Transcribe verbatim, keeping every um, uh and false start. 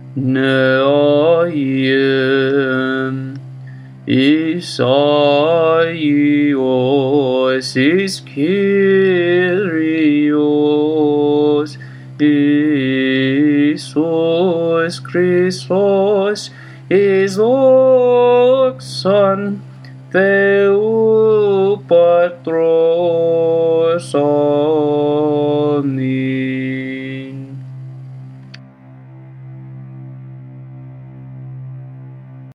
Neaim Isaios is Kyrios, Jesus Christos is Doxan Theu Patros